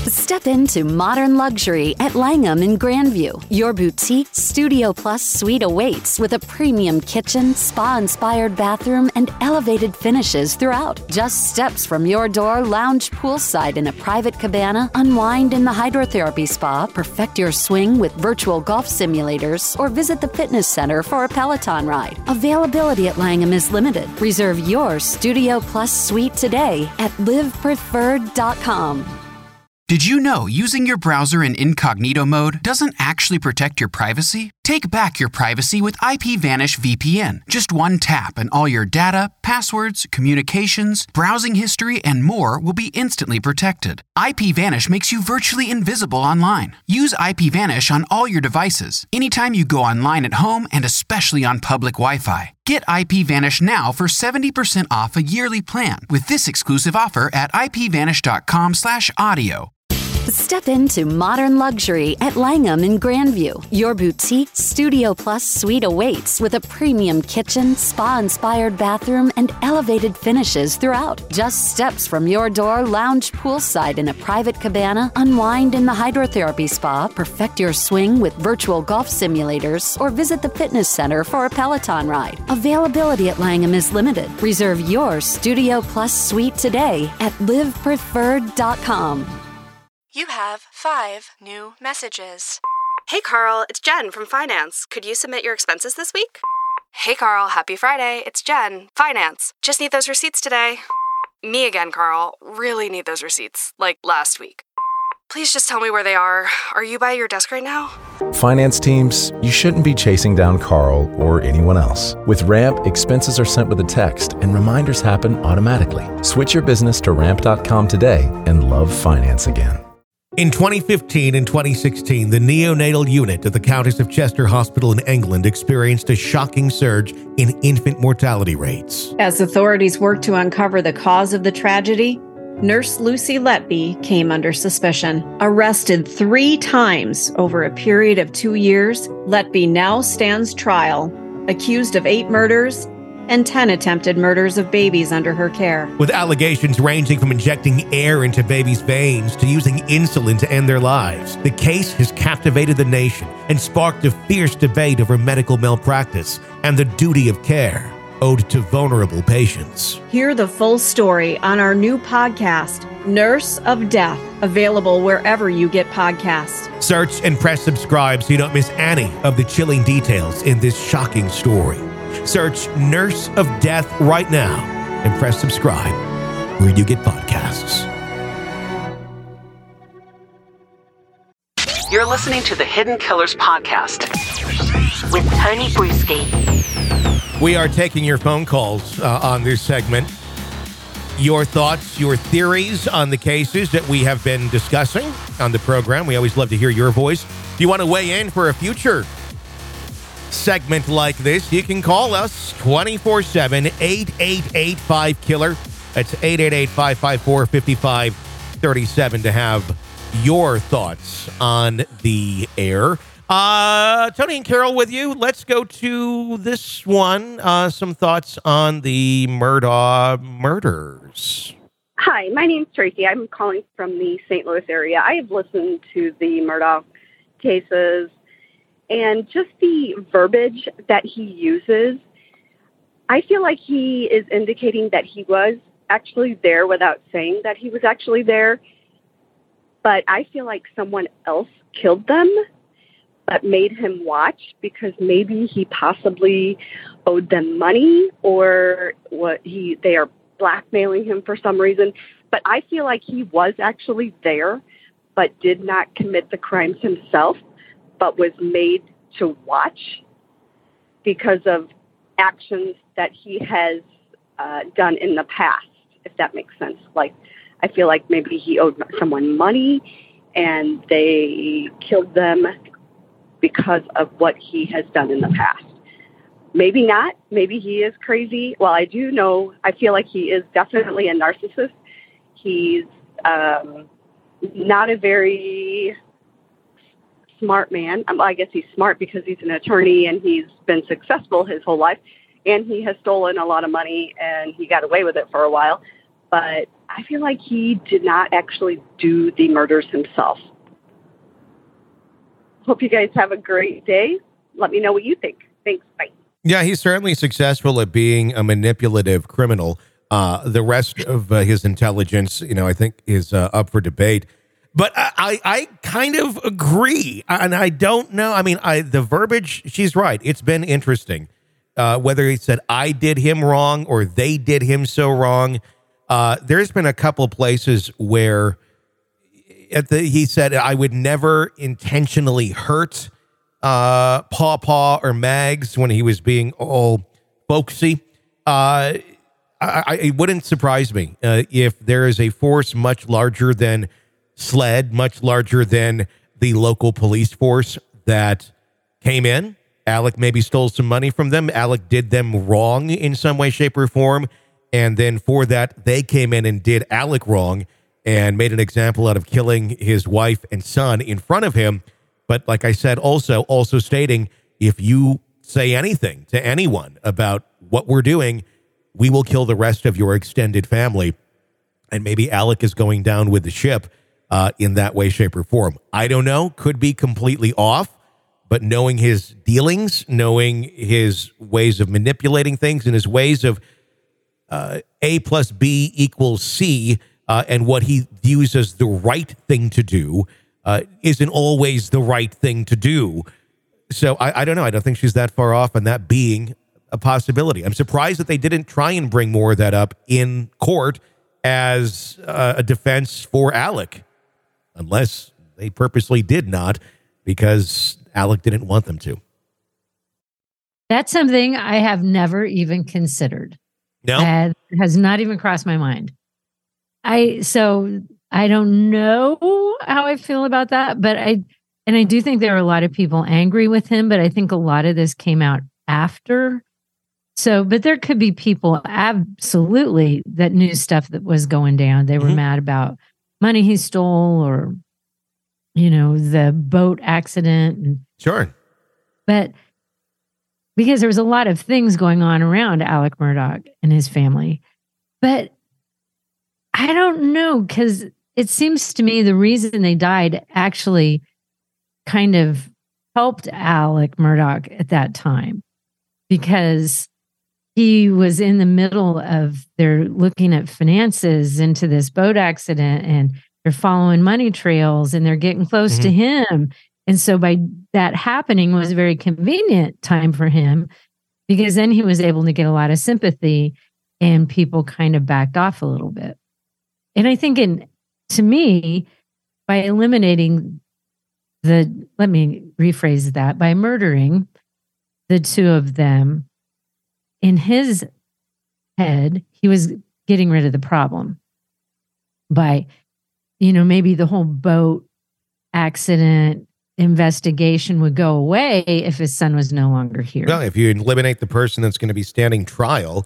Step into modern luxury at Langham in Grandview. Your boutique Studio Plus suite awaits with a premium kitchen, spa-inspired bathroom, and elevated finishes throughout. Just steps from your door, lounge poolside in a private cabana, unwind in the hydrotherapy spa, perfect your swing with virtual golf simulators, or visit the fitness center for a Peloton ride. Availability at Langham is limited. Reserve your Studio Plus suite today at livepreferred.com. Did you know using your browser in incognito mode doesn't actually protect your privacy? Take back your privacy with IPVanish VPN. Just one tap and all your data, passwords, communications, browsing history, and more will be instantly protected. IPVanish makes you virtually invisible online. Use IPVanish on all your devices, anytime you go online at home and especially on public Wi-Fi. Get IPVanish now for 70% off a yearly plan with this exclusive offer at ipvanish.com/audio. Step into modern luxury at Langham in Grandview. Your boutique Studio Plus suite awaits with a premium kitchen, spa-inspired bathroom, and elevated finishes throughout. Just steps from your door, lounge poolside in a private cabana, unwind in the hydrotherapy spa, perfect your swing with virtual golf simulators, or visit the fitness center for a Peloton ride. Availability at Langham is limited. Reserve your Studio Plus suite today at livepreferred.com. You have 5 new messages. Hey Carl, it's Jen from Finance. Could you submit your expenses this week? Hey Carl, happy Friday. It's Jen, Finance. Just need those receipts today. Me again, Carl. Really need those receipts, like last week. Please just tell me where they are. Are you by your desk right now? Finance teams, you shouldn't be chasing down Carl or anyone else. With Ramp, expenses are sent with a text and reminders happen automatically. Switch your business to ramp.com today and love finance again. In 2015 and 2016, the neonatal unit at the Countess of Chester Hospital in England experienced a shocking surge in infant mortality rates. As authorities worked to uncover the cause of the tragedy, Nurse Lucy Letby came under suspicion. Arrested 3 times over a period of 2 years, Letby now stands trial, accused of 8 murders and 10 attempted murders of babies under her care. With allegations ranging from injecting air into babies' veins to using insulin to end their lives, the case has captivated the nation and sparked a fierce debate over medical malpractice and the duty of care owed to vulnerable patients. Hear the full story on our new podcast, Nurse of Death, available wherever you get podcasts. Search and press subscribe so you don't miss any of the chilling details in this shocking story. Search Nurse of Death right now and press subscribe where you get podcasts. You're listening to the Hidden Killers podcast with Tony Bruschi. We are taking your phone calls on this segment. Your thoughts, your theories on the cases that we have been discussing on the program. We always love to hear your voice. If you want to weigh in for a future segment like this, you can call us 24/7, 888-5-KILLER. That's 888-554-5537 to have your thoughts on the air. Tony and Carol with you. Let's go to this one. Some thoughts on the Murdaugh murders. Hi, my name's Tracy. I'm calling from the St. Louis area. I have listened to the Murdaugh cases, and just the verbiage that he uses, I feel like he is indicating that he was actually there without saying that he was actually there. But I feel like someone else killed them, but made him watch because maybe he possibly owed them money or they are blackmailing him for some reason. But I feel like he was actually there, but did not commit the crimes himself, but was made to watch because of actions that he has done in the past, if that makes sense. Like, I feel like maybe he owed someone money and they killed them because of what he has done in the past. Maybe not. Maybe he is crazy. Well, I feel like he is definitely a narcissist. He's not a very smart man. I guess he's smart because he's an attorney and he's been successful his whole life. And he has stolen a lot of money and he got away with it for a while. But I feel like he did not actually do the murders himself. Hope you guys have a great day. Let me know what you think. Thanks. Bye. Yeah, he's certainly successful at being a manipulative criminal. The rest of his intelligence, I think is up for debate. But I kind of agree. And I don't know. I mean, the verbiage, she's right. It's been interesting. Whether he said, I did him wrong or they did him so wrong. There's been a couple places where he said, I would never intentionally hurt Paw or Mags when he was being all folksy. It wouldn't surprise me if there is a force much larger than SLED, much larger than the local police force that came in. Alec maybe stole some money from them. Alec did them wrong in some way, shape, or form. And then for that, they came in and did Alec wrong and made an example out of killing his wife and son in front of him. But like I said, also stating, if you say anything to anyone about what we're doing, we will kill the rest of your extended family. And maybe Alec is going down with the ship in that way, shape, or form. I don't know. Could be completely off. But knowing his dealings, knowing his ways of manipulating things and his ways of A plus B equals C, and what he views as the right thing to do isn't always the right thing to do. So I don't know. I don't think she's that far off on that being a possibility. I'm surprised that they didn't try and bring more of that up in court as a defense for Alec, unless they purposely did not, because Alec didn't want them to. That's something I have never even considered. No? It has not even crossed my mind. So I don't know how I feel about that, but I do think there are a lot of people angry with him, but I think a lot of this came out after. So, but there could be people absolutely that knew stuff that was going down. They were mad about money he stole or, the boat accident. Sure. But because there was a lot of things going on around Alec Murdaugh and his family. But I don't know, because it seems to me the reason they died actually kind of helped Alec Murdaugh at that time, because he was in the middle of they're looking at finances into this boat accident, and they're following money trails, and they're getting close to him. And so by that happening was a very convenient time for him, because then he was able to get a lot of sympathy and people kind of backed off a little bit. And I think to me, by eliminating let me rephrase that, by murdering the two of them, in his head, he was getting rid of the problem by, maybe the whole boat accident investigation would go away if his son was no longer here. Well, if you eliminate the person that's going to be standing trial,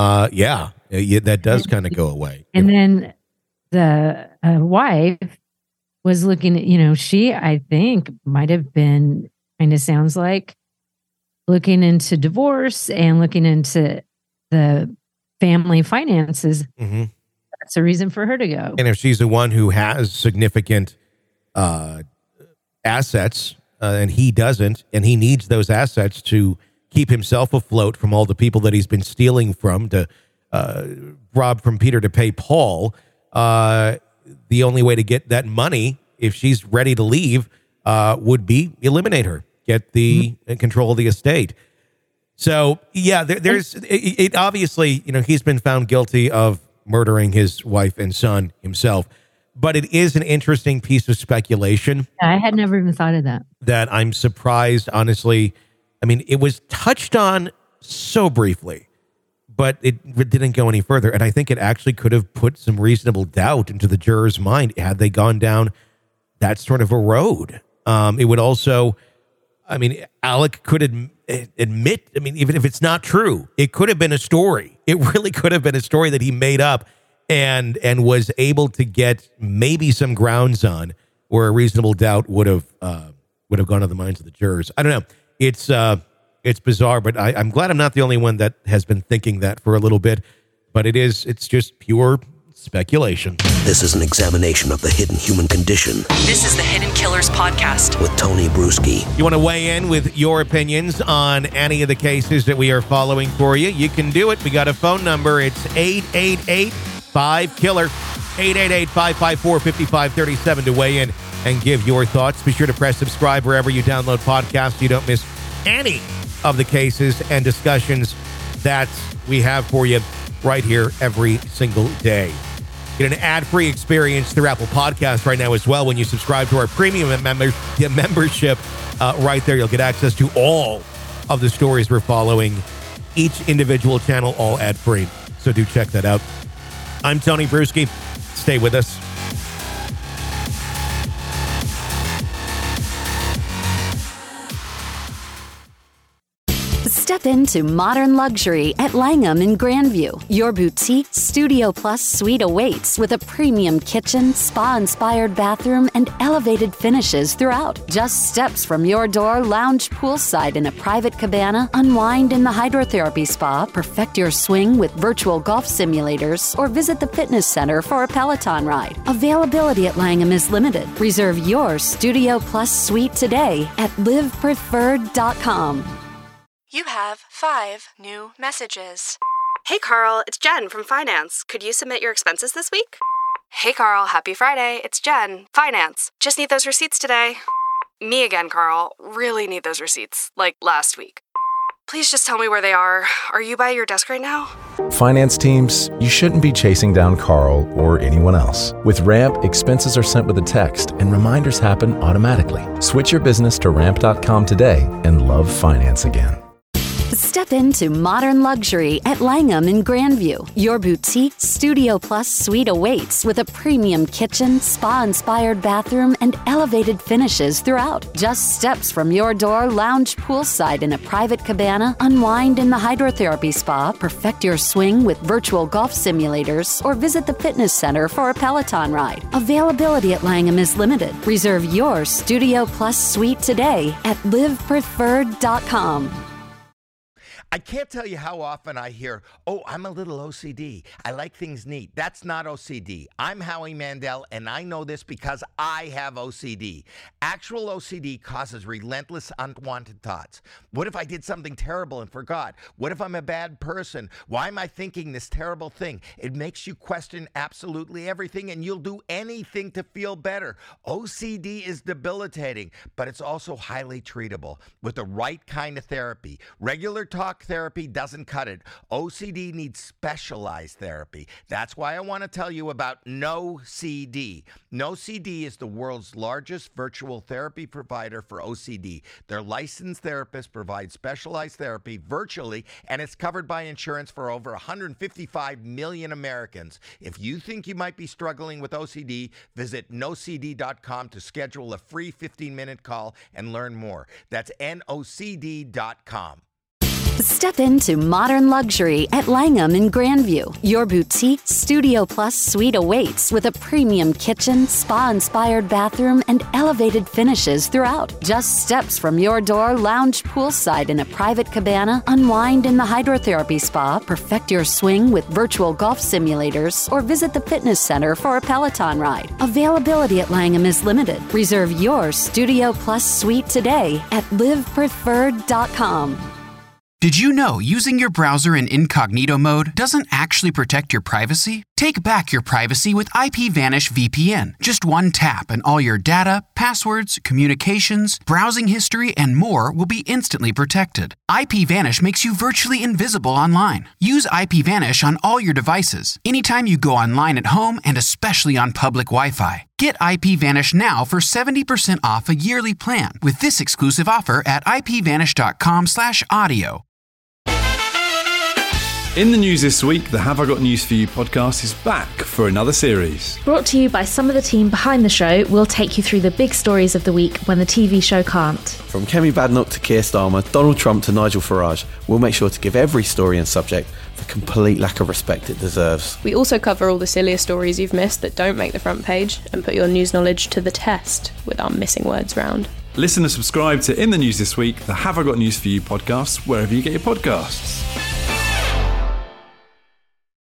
that does kind of go away. And then the wife was looking at, she, I think, might have been, kind of sounds like, looking into divorce and looking into the family finances. That's a reason for her to go. And if she's the one who has significant assets and he doesn't, and he needs those assets to keep himself afloat from all the people that he's been stealing from, to rob from Peter to pay Paul, the only way to get that money, if she's ready to leave, would be eliminate her, get the control of the estate. So, yeah, there's it obviously, he's been found guilty of murdering his wife and son himself. But it is an interesting piece of speculation. I had never even thought of that. That I'm surprised, honestly. I mean, it was touched on so briefly, but it didn't go any further. And I think it actually could have put some reasonable doubt into the juror's mind had they gone down that sort of a road. It would also, Alec could admit, even if it's not true, it could have been a story. It really could have been a story that he made up and was able to get maybe some grounds on where a reasonable doubt would have gone to the minds of the jurors. I don't know. It's bizarre, but I'm glad I'm not the only one that has been thinking that for a little bit. But it's just pure speculation. This is an examination of the hidden human condition. This is the Hidden Killers Podcast with Tony Bruschi. You want to weigh in with your opinions on any of the cases that we are following for you? You can do it. We got a phone number. It's 888-5-KILLER, 888-554-5537 to weigh in and give your thoughts. Be sure to press subscribe wherever you download podcasts so you don't miss any of the cases and discussions that we have for you right here every single day. Get an ad-free experience through Apple Podcasts right now as well when you subscribe to our premium membership. Right there, you'll get access to all of the stories we're following, each individual channel, all ad-free. So do check that out. I'm Tony Bruschi. Stay with us. Step into modern luxury at Langham in Grandview. Your boutique Studio Plus suite awaits with a premium kitchen, spa-inspired bathroom, and elevated finishes throughout. Just steps from your door, lounge poolside in a private cabana, unwind in the hydrotherapy spa, perfect your swing with virtual golf simulators, or visit the fitness center for a Peloton ride. Availability at Langham is limited. Reserve your Studio Plus suite today at livepreferred.com. You have 5 new messages. Hey Carl, it's Jen from Finance. Could you submit your expenses this week? Hey Carl, happy Friday. It's Jen, Finance. Just need those receipts today. Me again, Carl. Really need those receipts, like last week. Please just tell me where they are. Are you by your desk right now? Finance teams, you shouldn't be chasing down Carl or anyone else. With Ramp, expenses are sent with a text and reminders happen automatically. Switch your business to ramp.com today and love finance again. Step into modern luxury at Langham in Grandview. Your boutique Studio Plus suite awaits with a premium kitchen, spa-inspired bathroom, and elevated finishes throughout. Just steps from your door, lounge poolside in a private cabana, unwind in the hydrotherapy spa, perfect your swing with virtual golf simulators, or visit the fitness center for a Peloton ride. Availability at Langham is limited. Reserve your Studio Plus suite today at livepreferred.com. I can't tell you how often I hear, oh, I'm a little OCD. I like things neat. That's not OCD. I'm Howie Mandel, and I know this because I have OCD. Actual OCD causes relentless, unwanted thoughts. What if I did something terrible and forgot? What if I'm a bad person? Why am I thinking this terrible thing? It makes you question absolutely everything, and you'll do anything to feel better. OCD is debilitating, but it's also highly treatable with the right kind of therapy. Regular talk therapy doesn't cut it. OCD needs specialized therapy. That's why I want to tell you about NoCD. NoCD is the world's largest virtual therapy provider for OCD. Their licensed therapists provide specialized therapy virtually, and it's covered by insurance for over 155 million Americans. If you think you might be struggling with OCD, visit nocd.com to schedule a free 15-minute call and learn more. That's nocd.com. Step into modern luxury at Langham in Grandview. Your boutique Studio Plus suite awaits with a premium kitchen, spa-inspired bathroom, and elevated finishes throughout. Just steps from your door, lounge poolside in a private cabana, unwind in the hydrotherapy spa, perfect your swing with virtual golf simulators, or visit the fitness center for a Peloton ride. Availability at Langham is limited. Reserve your Studio Plus suite today at livepreferred.com. Did you know using your browser in incognito mode doesn't actually protect your privacy? Take back your privacy with IPVanish VPN. Just one tap and all your data, passwords, communications, browsing history, and more will be instantly protected. IPVanish makes you virtually invisible online. Use IPVanish on all your devices, anytime you go online at home and especially on public Wi-Fi. Get IPVanish now for 70% off a yearly plan with this exclusive offer at ipvanish.com/audio. In the news this week, the Have I Got News For You podcast is back for another series. Brought to you by some of the team behind the show, we'll take you through the big stories of the week when the TV show can't. From Kemi Badnoch to Keir Starmer, Donald Trump to Nigel Farage, we'll make sure to give every story and subject the complete lack of respect it deserves. We also cover all the sillier stories you've missed that don't make the front page and put your news knowledge to the test with our missing words round. Listen and subscribe to In the News This Week, the Have I Got News For You podcast, wherever you get your podcasts.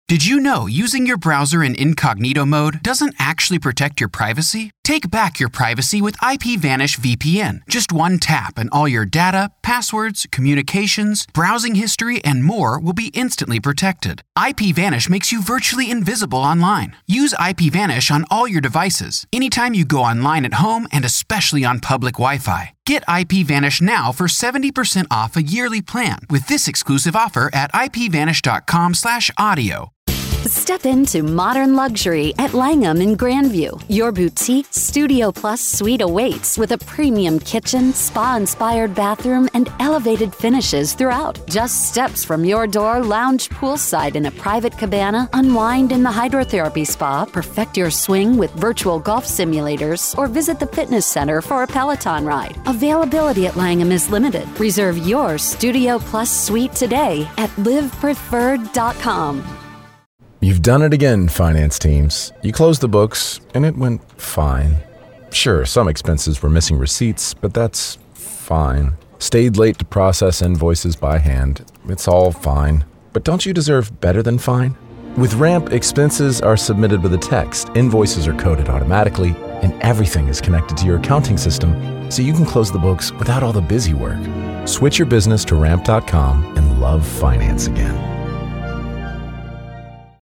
Did you know using your browser in incognito mode doesn't actually protect your privacy? Take back your privacy with IPVanish VPN. Just one tap and all your data, passwords, communications, browsing history, and more will be instantly protected. IPVanish makes you virtually invisible online. Use IPVanish on all your devices, anytime you go online at home and especially on public Wi-Fi. Get IPVanish now for 70% off a yearly plan with this exclusive offer at ipvanish.com/audio. Step into modern luxury at Langham in Grandview. Your boutique Studio Plus suite awaits with a premium kitchen, spa-inspired bathroom, and elevated finishes throughout. Just steps from your door, lounge poolside in a private cabana, unwind in the hydrotherapy spa, perfect your swing with virtual golf simulators, or visit the fitness center for a Peloton ride. Availability at Langham is limited. Reserve your Studio Plus suite today at livepreferred.com. You've done it again, finance teams. You closed the books, and it went fine. Sure, some expenses were missing receipts, but that's fine. Stayed late to process invoices by hand. It's all fine. But don't you deserve better than fine? With Ramp, expenses are submitted with a text, invoices are coded automatically, and everything is connected to your accounting system, so you can close the books without all the busy work. Switch your business to Ramp.com and love finance again.